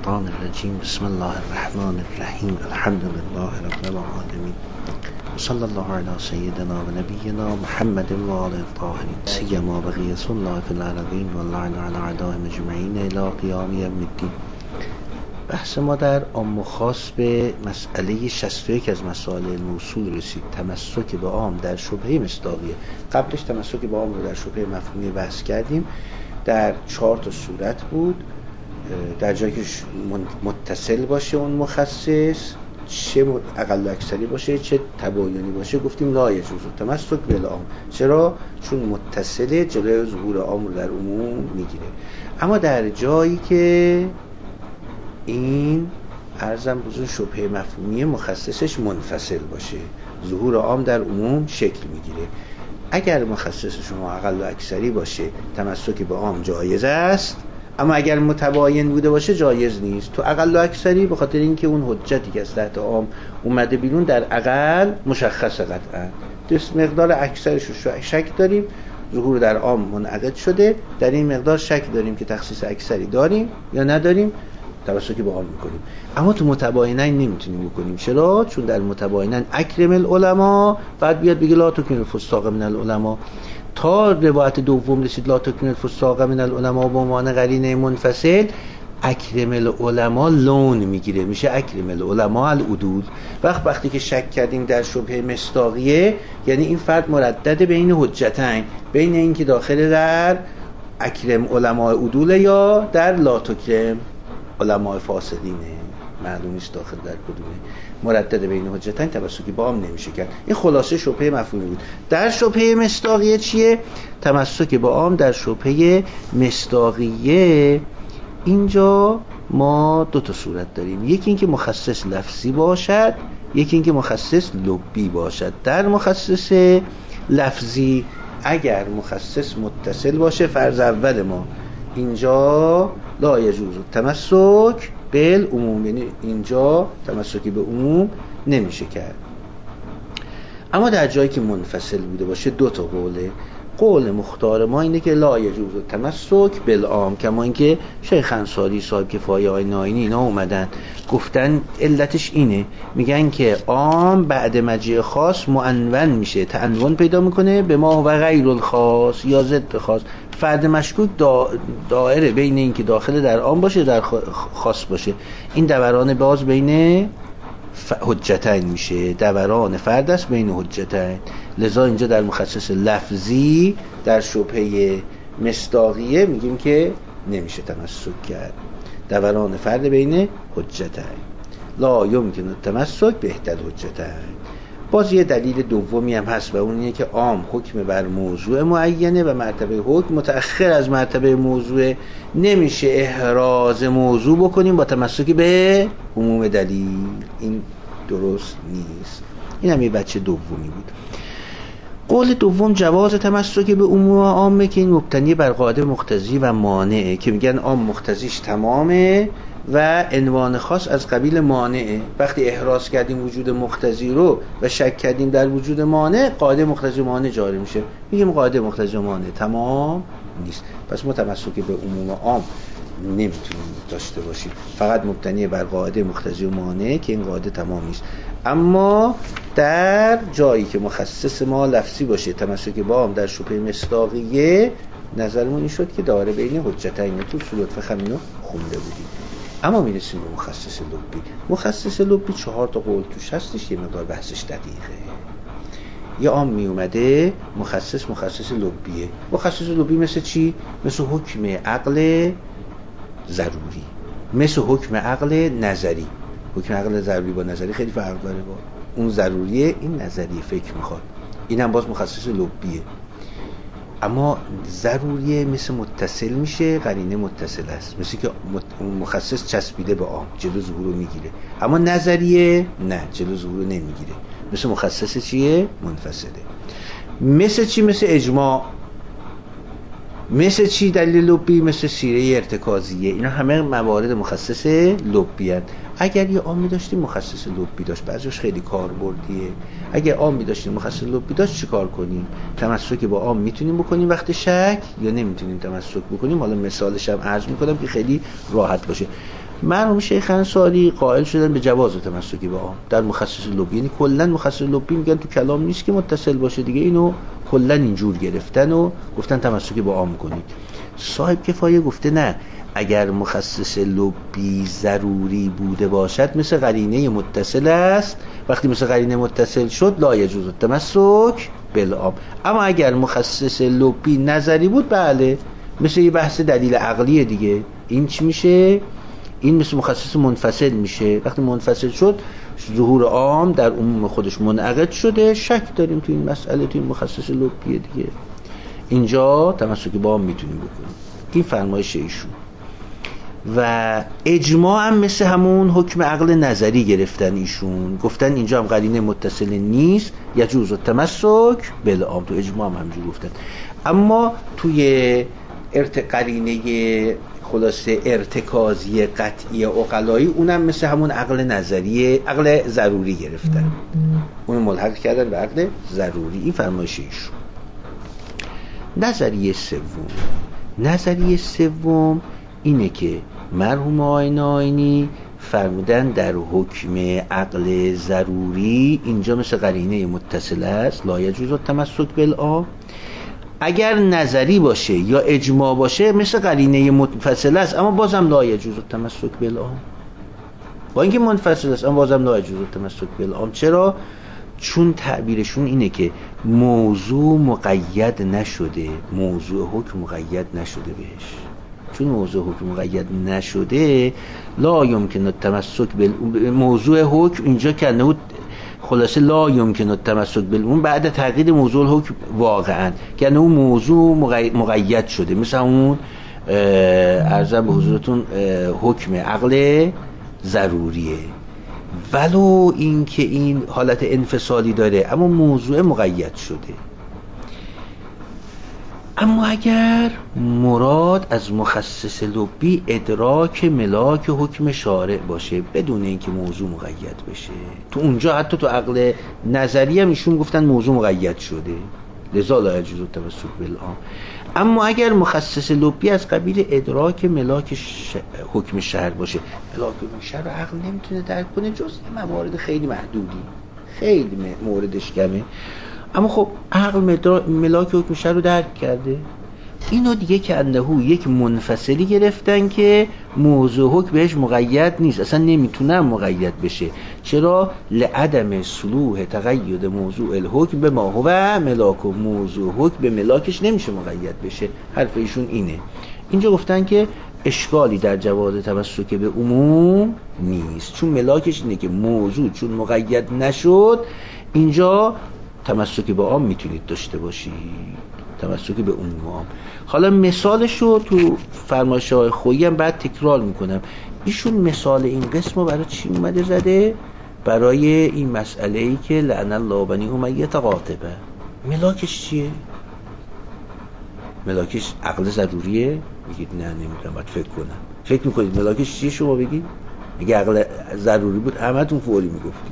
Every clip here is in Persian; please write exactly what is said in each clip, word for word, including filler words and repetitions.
الشیطان الرجیم. بسم الله الرحمن الرحیم. الحمد لله رب العالمین. صلی الله علی سیدنا و نبینا محمد و آله الطاهرین سیما بقیة الله فی الارضین و اللعن علی اعدائهم اجمعین الی قیام یوم الدین. بحث ما در عام و خاص به مسئله شصت و یک از مسائل موصول رسید. تمسک به عام در شبهه مصداقیه. قبلش تمسک به عام رو در شبهه مفهومی بحث کردیم. در چهار تا صورت بود. در جایی که متصل باشه اون مخصص، چه اقل و اکثری باشه چه تباینی باشه، گفتیم لا یجوز تمسک بالعام. چرا؟ چون متصله، جلوی ظهور عام رو در عموم میگیره. اما در جایی که این عرضم بزرگ شبهه مفهومی مخصصش منفصل باشه، ظهور عام در عموم شکل میگیره. اگر مخصص شما اقل و اکثری باشه تمسک به عام جایز است، اما اگر متباین بوده باشه جایز نیست. تو اقل و اکثری به خاطر اینکه اون حجتی که از تحت عام اومده بیرون در اقل مشخص قطعا، دست مقدار اکثرش رو شک داریم، ظهور در عام منعقد شده، در این مقدار شک داریم که تخصیص اکثری داریم یا نداریم، تمسک به عام میکنیم. اما تو متباینن نمیتونیم بکنیم. چرا؟ چون در متباینن اکرم العلماء بعد بیاد بگه لا تکن الفساق من العلماء. تا روایت دوم رسید لا تکن الفساق من العلماء به عنوان قرینه منفصل، اکرم العلماء لون میگیره، میشه اکرم العلماء العدول. وقت وقتی که شک کردیم در شبهه مصداقیه، یعنی این فرد مردد بین حجتین، بین این که داخل در اکرم علماء عدول یا در لا تکرم علماء فاسدینه، معلوم نیست داخل در کدومه، مردد بین حجتین، تمسکی با عام نمیشه کرد. این خلاصه شبهه مفهومی بود. در شبهه مصداقیه چیه؟ تمسک با عام در شبهه مصداقیه اینجا ما دو تا صورت داریم. یکی اینکه مخصص لفظی باشد، یکی اینکه مخصص لبی باشد. در مخصص لفظی اگر مخصص متصل باشه، فرض اول ما اینجا لا یجوز تمسک بالعموم، یعنی اینجا تمسکی به عموم نمیشه کرد. اما در جایی که منفصل بوده باشه دو تا قوله. قول مختار ما اینه که لا یجوز تمسک بالعام، کما اینکه شیخ انصاری صاحب کفایه های ناینی اینا اومدن گفتن علتش اینه، میگن که عام بعد مجیء خاص معنون میشه، تعنون پیدا میکنه به ما و غیر الخاص یا ضد خاص. فرد مشکوک دا دائره بین این که داخل در عام باشه در خاص باشه، این دوران باز بین حجتین میشه، دوران فرد است بین حجتین. لذا اینجا در مخصص لفظی در شبهه مصداقیه میگیم که نمیشه تمسک کرد، دوران فرد بین حجتین. لا یمکن التمسک بهتر حجتین. باز یه دلیل دومی هم هست و اون اینه که عام حکم بر موضوع معینه و مرتبه حکم متأخر از مرتبه موضوع، نمیشه احراز موضوع بکنیم با تمسک به عموم دلیل، این درست نیست. این هم یه بچه دومی بود. قول دوم جواز تمسک به عموم عامه که این مبتنی بر قاعده مقتضی و مانعه، که میگن عام مقتضیش تمامه و عنوان خاص از قبیل مانعه. وقتی احراز کردیم وجود مقتضی رو و شک کردیم در وجود مانع، قاعده مقتضی و مانع جاری میشه، میگیم قاعده مقتضی و مانع تمام نیست. پس ما تمسک به عموم عام نمیتونیم داشته باشیم، فقط مبتنی بر قاعده مقتضی و مانع که این قاعده تمام نیست. اما در جایی که مخصص ما لفظی باشه، تمسک با عام در شبهه مصداقیه، نظرمون این شد که داره بین حجتین. تو صورت فخمینو خونده بودیم. اما میرسیم به مخصص لبی. مخصص لبی چهار تا قول توش هستش، یه مقدار بحثش دقیقه. یه عام می اومده مخصص مخصص لبیه. مخصص لبی مثل چی؟ مثل حکم عقل ضروری، مثل حکم عقل نظری. حکم عقل ضروری با نظری خیلی فرق داره. با اون ضروریه، این نظری فکر میخواد. این هم باز مخصص لبیه. اما ضروریه مثل متصل میشه، قرینه متصل است، مثل که مخصص چسبیده به عام جلو ظهور رو میگیره. اما نظریه نه، جلو ظهور رو نمیگیره، مثل مخصص چیه؟ منفصله. مثل چی؟ مثل اجماع. مثل چی دلیل لبی؟ مثل سیره ارتکازیه. اینا همه موارد مخصص لبی هست. اگر یه عامی داشتیم مخصص لبی داشت، بعضیش خیلی کاربردیه. اگر عامی داشتیم مخصص لبی داشت چیکار کنیم؟ تمسک با عام میتونیم بکنیم وقت شک، یا نمیتونیم تمسک بکنیم. حالا مثالش هم عرض میکنم که خیلی راحت باشه. مرحوم شیخ انصاری قائل شدن به جواز تمسکی با عام در مخصص لب، یعنی کلا مخصص لب میگن تو کلام نیست که متصل باشه دیگه، اینو کلا اینجور گرفتن و گفتن تمسکی با عام کنید. صاحب کفایه گفته نه، اگر مخصص لبی ضروری بوده باشد مثل قرینه متصل است، وقتی مثل قرینه متصل شد لا یجوز التمسک بالعام. اما اگر مخصص لبی نظری بود بله، مثل یه بحث دلیل عقلیه دیگه، این چی میشه؟ این مثل مخصص منفصل میشه. وقتی منفصل شد ظهور عام در عموم خودش منعقد شده، شک داریم تو این مسئله، تو این مخصص لبیه دیگه، اینجا تمسکی با عام میتونیم بکنیم. این فرمایش ایشون. و اجماع هم مثل همون حکم عقل نظری گرفتن ایشون، گفتن اینجا هم قرینه متصل نیست، یجوز التمسک بالعام، تو اجماع هم همینجور گفتن. اما توی ارت قرینه خلاصه ارتکازی قطعی عقلایی اونم مثل همون عقل نظری عقل ضروری گرفتن، اون ملحق کردن به عقل ضروری. این فرمایش ایشون. نظریه سوم، نظریه سوم اینه که مرحوم آیین آیینی فرمودن در حکم عقل ضروری اینجا مثل قرینه متصل است، لا یجوز التمسک بالعام. اگر نظری باشه یا اجماع باشه مثل قرینه منفصل است، اما بازم لا یجوز التمسک بالعام. با اینکه منفصل است اما بازم لا یجوز التمسک بالعام. چرا؟ چون تعبیرشون اینه که موضوع مقید نشده، موضوع حکم مقید نشده بهش. چون موضوع حکم مقید نشده لا یمکن التمسک بالموضوع حکم اینجا کنه خلاصه لا یمکن التمسک بالعموم بعد تغییر موضوع الحکم واقعا، یعنی اون موضوع مقید شده، مثل اون عرضم به حضورتون حکم عقل ضروریه، ولو این که این حالت انفصالی داره اما موضوع مقید شده. اما اگر مراد از مخصص لبی ادراک ملاک حکم شارع باشه بدون اینکه موضوع مقید بشه، تو اونجا حتی تو عقل نظری هم ایشون گفتن موضوع مقید شده، لذا لا یجوز التمسک بالعام. اما اگر مخصص لبی از قبیل ادراک ملاک ش... حکم شرع باشه، ملاک حکم شرع رو عقل نمیتونه درک کنه جز موارد خیلی محدودی، خیلی موردش کمه، اما خب عقل ملاک حکم شرع رو درک کرده. اینو دیگه که اندهو یک منفصلی گرفتن که موضوع حکم بهش مقید نیست، اصلا نمیتونه مقید بشه. چرا؟ لعدم صلوح تقید موضوع الحکم به ما هو ملاک، و موضوع حکم به ملاکش نمیشه مقید بشه. حرف ایشون اینه. اینجا گفتن که اشکالی در جواز تمسک به عموم نیست، چون ملاکش اینه که موضوع چون مقید نشد اینجا تمسک به عام میتونید داشته باشید، تمسک به عموم عام. حالا مثالش رو تو فرمایش‌های خویی هم بعد تکرار میکنم. ایشون مثال این قسم رو برای چی اومده زده؟ برای این مسئله‌ای که لعن الله بنی امیه قاطبه. ملاکش چیه؟ ملاکش عقل ضروریه؟ میگید نه نمیدونم، باید فکر کنم. فکر میکنید ملاکش چیه شما بگید؟ اگه عقل ضروری بود همتون فوری میگفتید.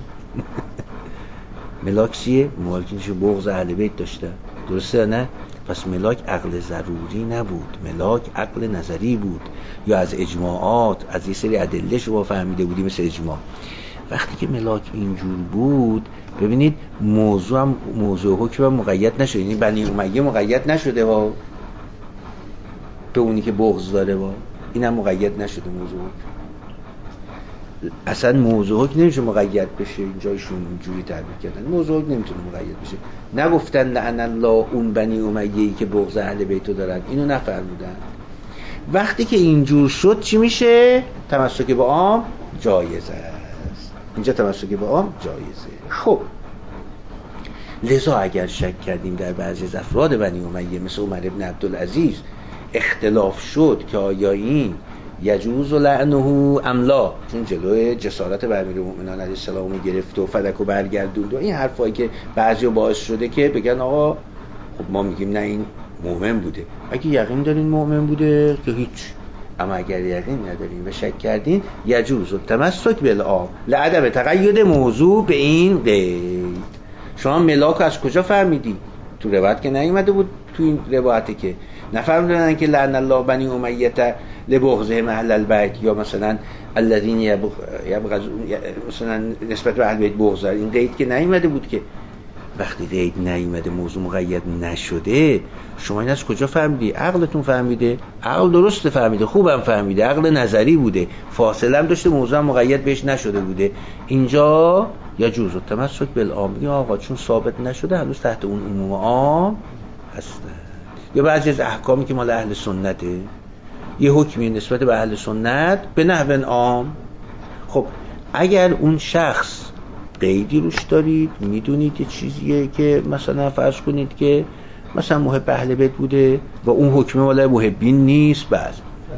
ملاک چیه؟ مالکینشو بغض اهل بیت داشته، درسته نه؟ پس ملاک عقل ضروری نبود، ملاک عقل نظری بود، یا از اجماعات از یه سری ادله شما فهمیده بودی مثل اجماع. وقتی که ملاک اینجور بود ببینید موضوع هم موضوع حکم هم مقید نشده، یعنی بنی امیه مقید نشده و به اونی که بغض داره و اینم مقید نشده موضوع حکم. اصلا موضوع حکم نمیشه مقید بشه، اینجایشون اینجوری تعبیر کردن موضوع حکم نمیتونه مقید بشه. نگفتن لعن الله اون بنی امیه‌ای که بغض اهل بیتو دارن، اینو نفرمودن. وقتی که اینجور شد چی میشه؟ تمسک به عام جایز است. اینجا تمسک به عام جایزه. خب لذا اگر شک کردیم در بعضی از افراد بنی امیه مثل عمر ابن عبدالعزیز اختلاف شد که آیا این یجوز لعنه ام لا، چون جلوی جسارت بر امیرالمومنین علیه السلام رو گرفت و فدک و برگردوند و این حرفایی که بعضیا باعث شده که بگن آقا خب ما میگیم نه این مؤمن بوده. اگه یقین دارین مؤمن بوده که هیچ، اما اگر یقین ندارین و شک کردین یجوز التمسک بالعام لعدم تقید موضوع به این قید. شما ملاک از کجا فهمیدی؟ تو روایت که نیومده بود، تو این روایته که نفرمودن که لعن الله بنی امیه لبغضه محل البیت، یا مثلا الذین یبغضون مثلا نسبت به اهل بیت بغض. این قید که نیامده بود که. وقتی قید نیامده، موضوع مقید نشده، شما این از کجا فهمیدی؟ عقلتون فهمیده، عقل درست فهمیده، خوبم فهمیده، عقل نظری بوده، فاصله هم داشته، موضوع مقید بهش نشده بوده. اینجا یجوز التمسک بالعام، میگه آقا چون ثابت نشده هنوز تحت اون عموم عام هست. یا بعضی از احکامی که مال اهل سنته، یه حکمی نسبت به اهل سنت به نحو عام. خب اگر اون شخص قیدی روش دارید، میدونید یه چیزیه که مثلا فرض کنید که مثلا محب اهل بیت بوده و اون حکم مال محبین نیست بعض،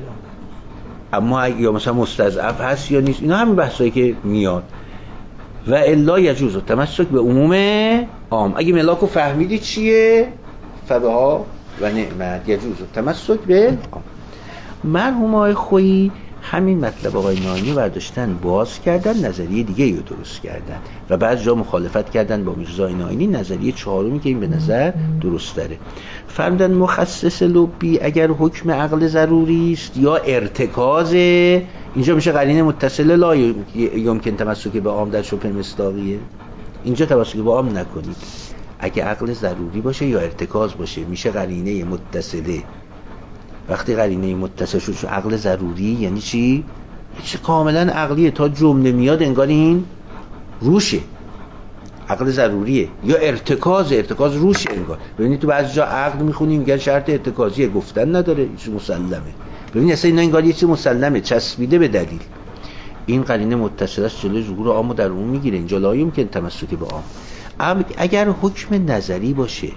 اما یا مثلا مستضعف هست یا نیست، اینا همین بحثایی که میاد. و الا یجوز التمسک به عموم عام. اگه ملاکو فهمیدی چیه فبها و نعمت، یجوز التمسک به عام. مرحوم آقای خویی همین مطلب آقای ناینی برداشتن باز کردن، نظریه دیگه رو درست کردن و بعض جا مخالفت کردن با میرزا ناینی، نظریه چهارمی که این به نظر درست داره. فرمودن مخصص لبی اگر حکم عقل ضروری است یا ارتکاز، اینجا میشه قرینه متصله لا یمکن تمسک به عام در شبه مصداقیه. اینجا تمسک به عام نکنید. اگه عقل ضروری باشه یا ارتکاز باشه میشه قرینه متصله. وقتی قرینه متصل شد عقل ضروری یعنی چی؟ چه کاملا عقلیه، تا جمله میاد انگار این روشه، عقل ضروریه. یا ارتکاز، ارتکاز روشه انگار. ببینید تو بعضی جا عقل میخونیم میگن شرط ارتکازیه، گفتن نداره، چیز مسلمه. ببینید اصلا اینا انگار یه چیز مسلمه، چسبیده به دلیل. این قرینه متصل است جلوی ظهور عامو در عموم میگیره. اینجا لا یمکن تمسک به عام. اگر حکم نظری باشه،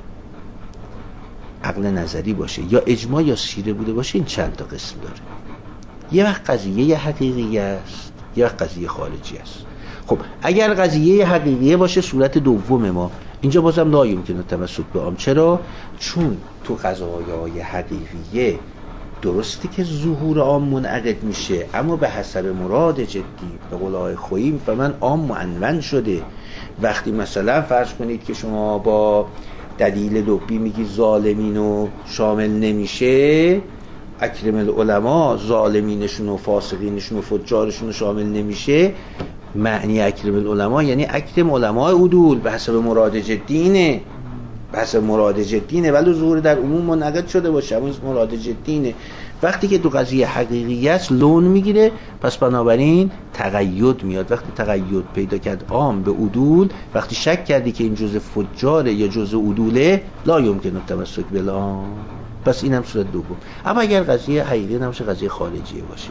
عقل نظری باشه یا اجماع یا سیره بوده باشه، این چند تا قسم داره. یه وقت قضیه حقیقی است، یه وقت قضیه خارجی است. خب اگر قضیه حقیقیه باشه صورت دوم ما، اینجا بازم لا یمکن تمسک به عام. چرا؟ چون تو قضایای حقیقیه درستی که ظهور عام منعقد میشه، اما به حسب مراد جدی. به قول آقای خویی میفهمن عام معنون شده. وقتی مثلا فرض کنید که شما با دلیل لبی میگی ظالمینو شامل نمیشه، اکرم العلماء ظالمینشون و فاسقینشون و فجارشون شامل نمیشه، معنی اکرم العلماء یعنی اکرم علماء عدول به حسب مراد جدینه، به حسب مراد جدینه، ولی ظهور در عموم منعقد شده باشه اما مراد جدینه. وقتی که تو قضیه حقیقی است لون میگیره، پس بنابراین تقید میاد. وقتی تقید پیدا کرد عام به عدول، وقتی شک کردی که این جزء فجاره یا جزء عدوله، لا یمکن التمسک بالعام. پس اینم صورت دوم. اما اگر قضیه حقیقی نباشه، قضیه خارجیه باشه،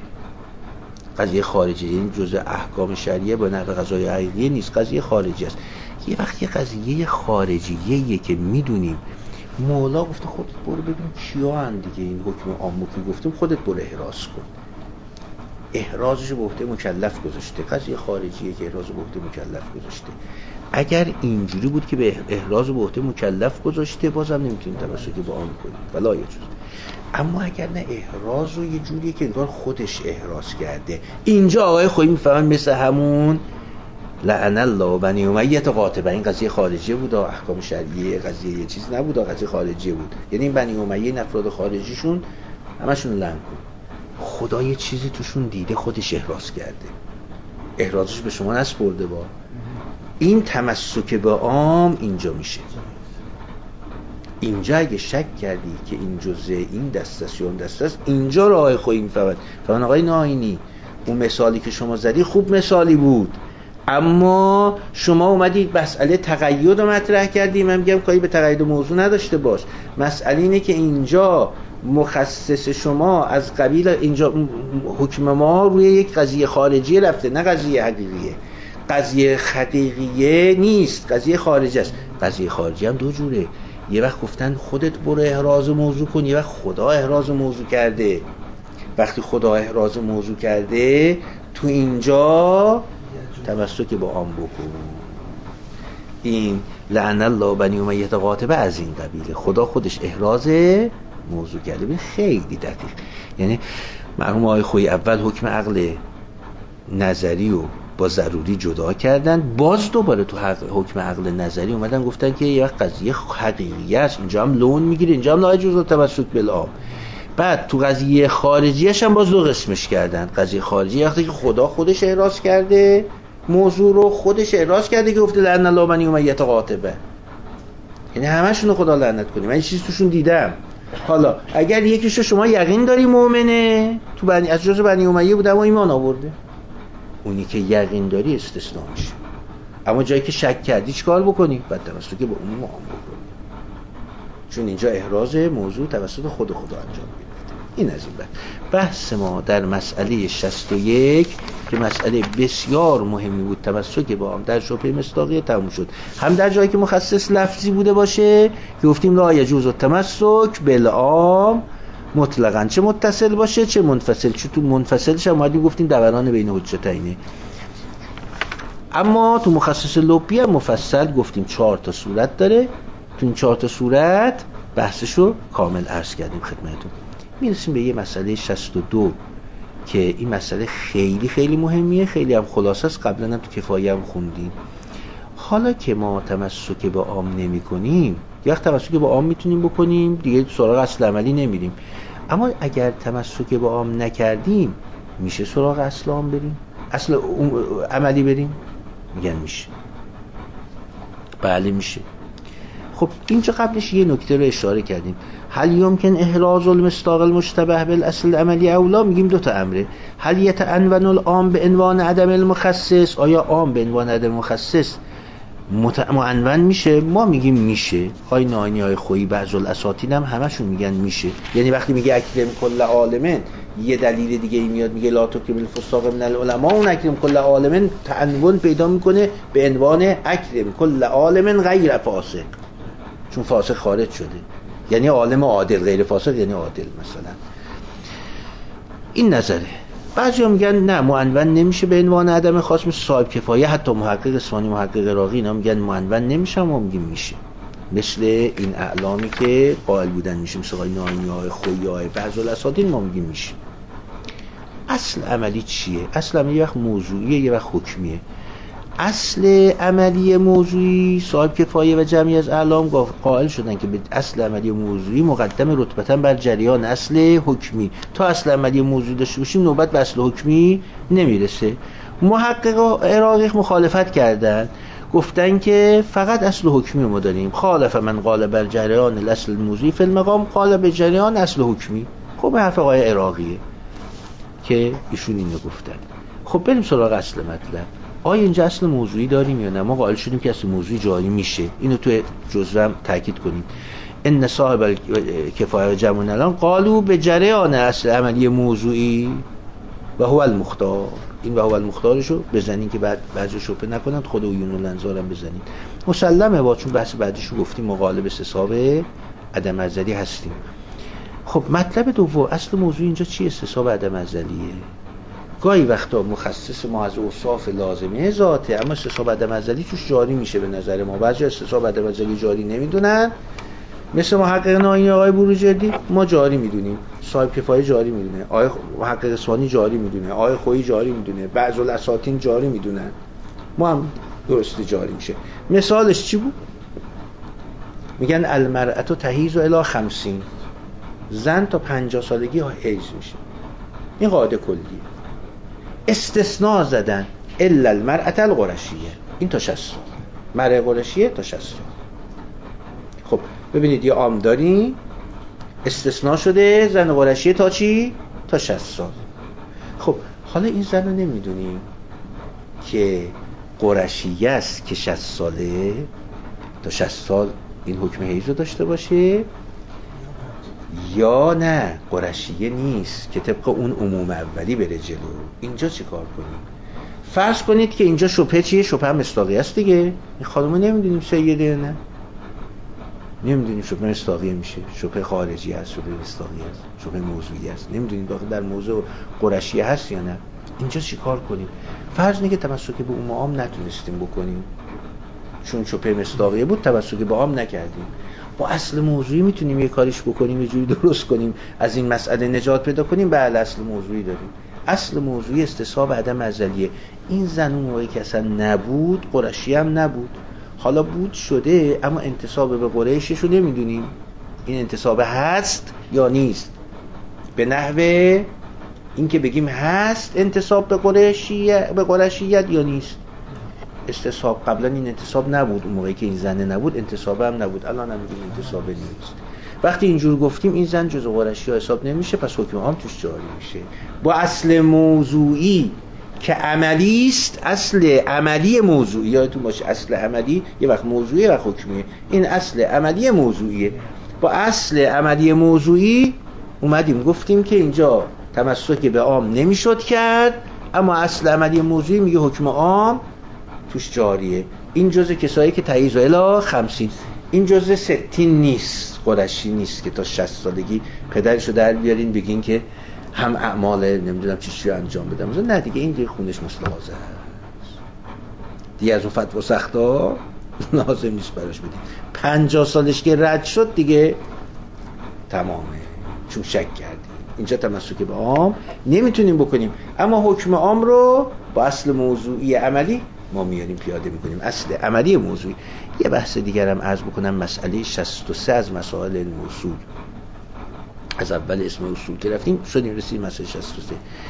قضیه خارجی این جزء احکام شرعیه با نحو قضای حقیقی نیست، قضیه خارجی است. یه وقتی قضیه خارجیه که میدونیم مولا گفته خودت برو ببین کیا هن دیگه، این حکم عامو که گفتیم خودت برو احراز کن، احرازش به عهده مکلف گذاشته، قضیه خارجیه که احراز به عهده مکلف گذاشته. اگر اینجوری بود که به احراز به عهده مکلف گذاشته، بازم نمیتونیم تمسک به عام کنیم ولا یه جز. اما اگر نه، احراز رو یه جوریه که انگار خودش احراز کرده. اینجا آقای خویی میفهمن مثل همون لعن الله بنی امیه قاطبه، این قضیه خارجیه بود، احکام شرعیه، قضیه یه چیز نبود، قضیه خارجیه بود. یعنی این بنی امیه این افراد خارجیشون همشون لعن کن. خدا یه چیزی توشون دیده خودش احراز کرده، احرازش به شما نسپرده. با این تمسک به عام اینجا میشه. اینجا اگه شک کردی که این جزء این دست است یا اون دست است، اینجا رو آقای خویی میفهمد. فرمان آقای ناینی اون مثالی که شما زدی خوب مثالی بود، اما شما اومدید مسئله تقید رو مطرح کردی. من میگم کاری به تقید موضوع نداشته باش. مسئله اینه که اینجا مخصص شما از قبیل اینجا حکم ما روی یک قضیه خارجی رفته، نه قضیه حقیقیه. قضیه حقیقیه نیست، قضیه خارجی است. قضیه خارجی هم دو جوره، یه وقت گفتن خودت برو احراز موضوع کن، یه وقت خدا احراز موضوع کرده. وقتی خدا احراز موضوع کرده، تو اینجا تمسک با عام بکن. این لعن الله بنی امیه قاطبه از این قبیله، خدا خودش احراز موضوع کرده. ببین خیلی دقیق. یعنی مرحوم آقای خویی اول حکم عقل نظری و با ضروری جدا کردن، باز دوباره تو حکم عقل نظری اومدن گفتن که یه قضیه حقیقی است، اینجا هم لون میگیره، اینجا هم لا یجوز التمسک بالعام. بعد تو قضیه خارجیش هم باز دو قسمش کردن. قضیه خارجی وقتی که خدا خودش احراز کرده موضوع رو، خودش احراز کرده که گفته لعن الله بنی امیه قاطبه، یعنی همشون رو خدا لعنت کنه. من این چیز توشون دیدم. حالا اگر یکیشو شما یقین داری مؤمنه، تو بنی از جزء بنی امیه بوده اما ایمان آورده، اونی که یقین داری استثناء میشه. اما جایی که شک کردی چیکار بکنی؟ بعد توسط که به اون معامله بکنی، چون اینجا احراز موضوع توسط خود خدا انجام میده. این از این بعد بحث ما در مسئله شصت و یک که مسئله بسیار مهمی بود، تمسک با هم در شبهه مصداقیه تموم شد. هم در جایی که مخصص لفظی بوده باشه که گفتیم لا یجوز التمسک بالعام مطلقاً، چه متصل باشه چه منفصل. چون تو منفصلش هم اومدیم گفتیم دوران بین حجتینه. اما تو مخصص لبی هم مفصل گفتیم چهار تا صورت داره، تو این چهار تا صورت بحثشو کامل عرض کردیم خدمتتون. میرسیم به یه مسئله شصت و دو که این مسئله خیلی خیلی مهمیه، خیلی هم خلاصه است، قبلا هم تو کفایه هم خوندیم. حالا که ما تمسک به عام نمی کنیم، یه وقت تمسک به عام میتونیم بکنیم دیگه، سراغ اصل عملی نمیریم. اما اگر تمسک به عام نکردیم میشه سراغ اصل عام بریم، اصل عملی بریم؟ میگن میشه. بله میشه. خب اینجا قبلش یه نکته رو اشاره کردیم، هل یمکن احراز المصداق المشتبه بالاصل العملی اولا؟ میگیم دو تا امره، هل یتعنون العام به عنوان عدم المخصص، آیا عام به عنوان عدم مخصص معنون میشه؟ ما میگیم میشه. های ناینی های خویی بعض الاساطین هم همشون میگن میشه. یعنی وقتی میگه اکرم کل عالمن، یه دلیل دیگه ای میاد میگه لا تکرم الفساق من العلماء، اون اکرم کل عالمن تعنون پیدا میکنه به عنوان اکرم کل عالمن غیر فاسق، چون فاسق خارج شده. یعنی عالم عادل، غیر فاسق یعنی عادل مثلا. این نظره. بعضی هم میگن نه معنون نمیشه به عنوان عدم خاص، مثل صاحب کفایه، حتی محقق اصفهانی، محقق راغی، اینا میگن معنون نمیشه، ما میگیم میشه. مثل این اعلامی که قائل بودن میشه، مثل آقای ناینی های خویی های بعض الاساطین، ما میگیم میشه. اصل عملی چیه؟ اصل عملی یه وقت موضوعیه یه وقت حکمیه. اصل عملی موضوعی صاحب کفایه و جمعی از اعلام قائل شدن که به اصل عملی موضوعی مقدم رتبتاً بر جریان اصل حکمی. تا اصل عملی موضوعی داشته باشیم نوبت به اصل حکمی نمیرسه. محقق عراقی مخالفت کردن، گفتن که فقط اصل حکمی ما داریم. خالف من قال بر جریان الاصل الموضوعی فی المقام قال به جریان اصل حکمی. خب حرف آقای عراقیه که ایشون اینو گفتن. خب بریم سراغ اصل مطلب. آیا اینجا اصل موضوعی داریم یا نه؟ ما قائل شدیم که اصل موضوعی جاری میشه. اینو تو جزوه هم تاکید کنیم. ان صاحب کفایه و جمع الان قالوا به جریان اصل عملی موضوعی و هو المختار. این و هو المختارشو بزنین که بعد بعضی شبهه نکنن، خود عیون الانظار هم بزنین. مسلمه با، چون بحث بعدیشو گفتیم مقالب استصحاب عدم ازلی هستیم. خب مطلب دوم، اصل موضوعی اینجا چی؟ استصحاب عدم ازلیه. گاهی وقتا مخصص ما از اوصاف لازمه ذاته، اما استصحاب عدم ازلی توش جاری میشه به نظر ما. بعضی استصحاب عدم ازلی جاری نمیدونن، مثل محقق ناینی آقای بروجردی ما جاری میدونیم، صاحب کفایه جاری میدونه، آقای محقق اصفهانی جاری میدونه، آقای خویی جاری میدونه، بعض الاساطین جاری میدونن، ما هم درستی جاری میشه. مثالش چی بود؟ میگن المرأة تحیض الی خمسین، زن تا پنجاه سالگی ها حیض میشه. این قاعده کلیه. استثناء زدن الا المرأة القرشیه، این تا شصت سال، مرأة قرشیه تا شصت سال. خب ببینید یه عام داری استثناء شده زن قرشیه تا چی؟ تا شصت سال. خب حالا این زن رو نمیدونیم که قرشیه است که شصت ساله، تا شصت سال این حکم حیض رو داشته باشه، یا نه قرشیه نیست که طبق اون عموم اولی بره جلو. اینجا چی کار کنیم؟ فرض کنید که اینجا شبهه چیه؟ شبهه مصداقی است دیگه. این خانمو نمیدونیم سیده نه، نمیدونیم شبهه مصداقی میشه، شبهه خارجی هست، شبهه مصداقی هست، شبهه موضوعی هست، نمیدونیم داخل در موضوع قرشیه هست یا نه. اینجا چی کار کنیم؟ فرض کنید که تمسک به اون عام نتونستیم بکنیم، چون شبهه مصداقی بود تمسک به عام نکردیم. با اصل موضوعی میتونیم یه کاریش بکنیم، یه جوری درست کنیم از این مسئله نجات پیدا کنیم. بله اصل موضوعی داریم. اصل موضوعی استصحاب عدم ازلیه. این زن اون موقعی که اصلا نبود، قرشی هم نبود، حالا بود شده، اما انتساب به قریشش رو نمیدونیم این انتساب هست یا نیست. به نحوه اینکه بگیم هست انتساب به قریشیت به قریشیت یا نیست. استصحاب قبلا این انتساب نبود، اون موقعی که این زنه نبود انتساب هم نبود، الان هم میگیم انتساب نیست. وقتی اینجور گفتیم این زن جزء قریشی ها حساب نمیشه، پس حکم عام توش جاری میشه. با اصل موضوعی که عملی است، اصل عملی موضوعی، یادتون باشه اصل عملی یه وقت موضوعی یه وقت حکمیه، این اصل عملی موضوعیه. با اصل عملی موضوعی اومدیم گفتیم که اینجا تمسک به عام نمیشد کرد، اما اصل عملی موضوعی میگه حکم عام توش جاریه. این جزء کسایی که تایید الی خمسین، این جزء ستین نیست، قرشی نیست که تا شصت سالگی پدرشو در بیارین بگین که هم اعمال نمیدونم چی چی انجام بدم، مثلا نه دیگه این دیگه خونش مستحاضر است دیگه، از اون فتوا سختا لازم نیست براش بدین. پنجاه سالش که رد شد دیگه تمامه، چون شک کردیم. اینجا تمسک به عام نمیتونیم بکنیم، اما حکم عام رو با اصل موضوعی عملی ما میاریم پیاده میکنیم. اصل عملی موضوعی. یه بحث دیگر هم عرض بکنم، مسئله شصت و سه از مسائل علم اصول. از اول اسم اصول که رفتیم شدیم رسیدیم مسئله شصت و سه.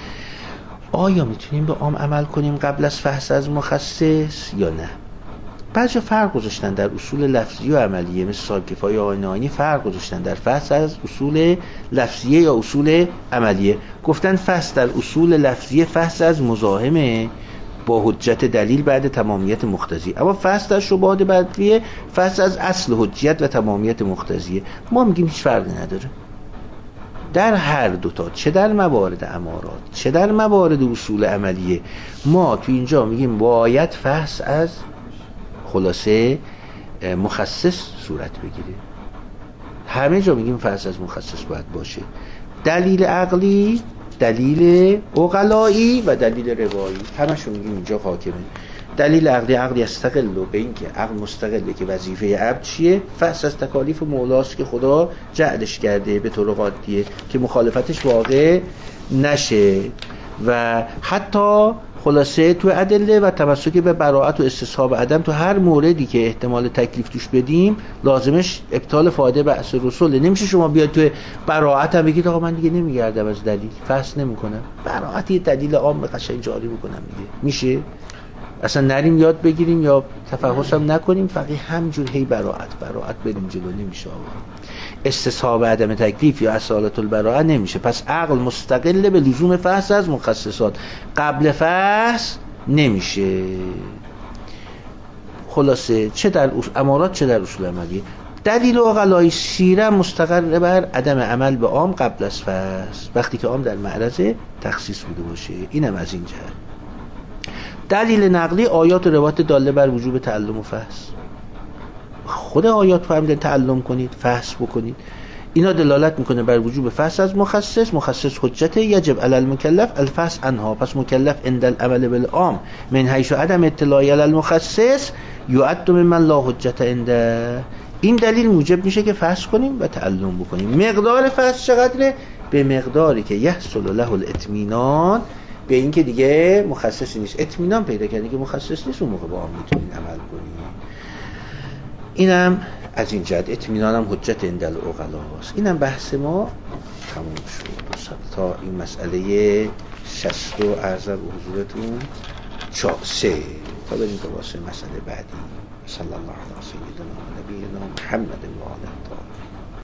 آیا میتونیم به عام عمل کنیم قبل از فحص از مخصص یا نه؟ بعضی فرق گذاشتن در اصول لفظی و عملیه، مثل صاحب کفایه آینانی فرق گذاشتن در فحص از اصول لفظیه یا اصول عملیه. گفتن فحص در اصول لفظیه فحص از مزاحمه با حجت دلیل بعد تمامیت مقتضی، اما فحص در شبهات بدویه فحص از اصل حجت و تمامیت مقتضیه. ما میگیم هیچ فرقی نداره در هر دوتا، چه در موارد امارات چه در موارد اصول عملیه. ما تو اینجا میگیم باید فحص از خلاصه مخصص صورت بگیره، همه جا میگیم فحص از مخصص باید باشه. دلیل عقلی، دلیل عقلایی و دلیل روایی، همشون میگیم اینجا حاکمه. دلیل عقلی، عقلی استقل به این که عقل مستقله که وظیفه عبد چیه؟ فحص از تکالیف مولاست که خدا جعلش کرده به طور قاطعه که مخالفتش واقع نشه. و حتی خلاصه تو ادله و تمسک به براءت و استصحاب عدم تو هر موردی که احتمال تکلیف توش بدیم لازمش ابطال فایده بحث رسول. نمیشه شما بیاد تو براءت هم بگید آقا من دیگه نمیگردم از دلیل، فحص نمیکنم، براءت یه دلیل عام قشنگ جاری بکنم دیگه. میشه؟ اصلا نریم یاد بگیریم یا تفحص هم نکنیم، فقیه همجور هی براءت براءت بریم جلو، نمیشه آقا. استصحاب عدم تکلیف یا اصالت البراءه نمیشه. پس عقل مستقل به لزوم فحص از مخصصات، قبل فحص نمیشه. خلاصه چه در امارات چه در اصول عملی. دلیل عقلای سیره مستقر بر عدم عمل به عام قبل از فحص، وقتی که عام در معرض تخصیص بوده باشه. اینم از این جهت. دلیل نقلی آیات و روایات داله بر وجوب تعلم و فحص. خود آیات فرمودن تعلم کنید، فحص بکنید. اینا دلالت میکنه بر وجوب فحص از مخصص. مخصص حجت یجب علی المکلف الفحص عنها. پس مکلف عند العمل بالعام من حیث عدم اطلاع علی المخصص یعد ممن لا حجت عنده. این دلیل موجب میشه که فحص کنیم و تعلم بکنیم. مقدار فحص چقدره؟ به مقداری که یحصل له الاطمینان، به این که دیگه مخصصی نیست، اطمینان پیدا کردی که مخصص نیست، اون موقع با هم میتونین عمل کنیم. اینم از این جهت اطمینانم حجت عند العقلاست. اینم بحث ما تموم شد تا این مسئله شصت و عرض به حضورتون چا سه تا بریم تا واسه مسئله بعدی. صلی الله علیه و سیدنا و نبینا محمد و آله الطاهرین.